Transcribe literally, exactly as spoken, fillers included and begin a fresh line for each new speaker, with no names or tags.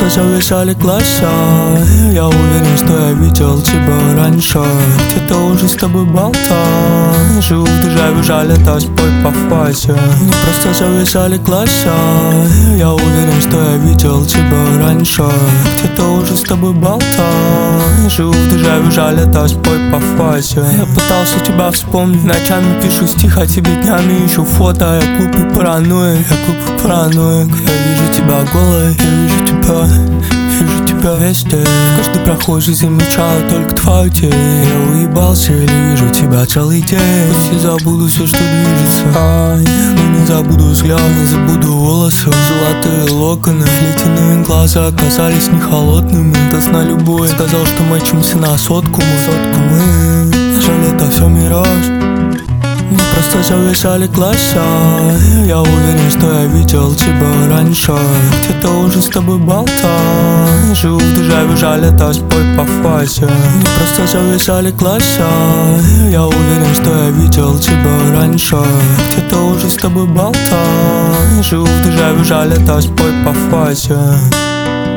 просто зависали глаза. Я уверен, что я видел тебя раньше, где-то уже с тобой болтал. Живу в державе, жаль, это спой по фазе. Мне просто зависали глаза. Я уверен, что я видел тебя раньше, где-то уже с тобой болтал. Живу в державе, жаль, это спой по фазе. Я пытался тебя вспомнить, ночами пишу стих, а тебе днями ищу фото. Я глупый параноик, я глупый параноик. Я вижу тебя голой, я вижу тебя, вижу тебя везде. Каждый прохожий замечает только твою тень. Я уебался или вижу тебя целый день. Пусть я забуду все, что движется, а, но не забуду взгляд, не забуду волосы. Золотые локоны, ледяные глаза оказались не холодными. До сна любой сказал, что мочимся на сотку мы, сотку мы. Жаль, это все мираж. Мне просто зависали глаза. Я уверен, что я видел тебя раньше, где-то уже с тобой болтал. Живу в державе, жаль, это спой по фазе. Мне просто зависали глаза. Я уверен, что я видел тебя раньше, где-то уже с тобой болтал. Живу в державе, жаль, это спой по фазе.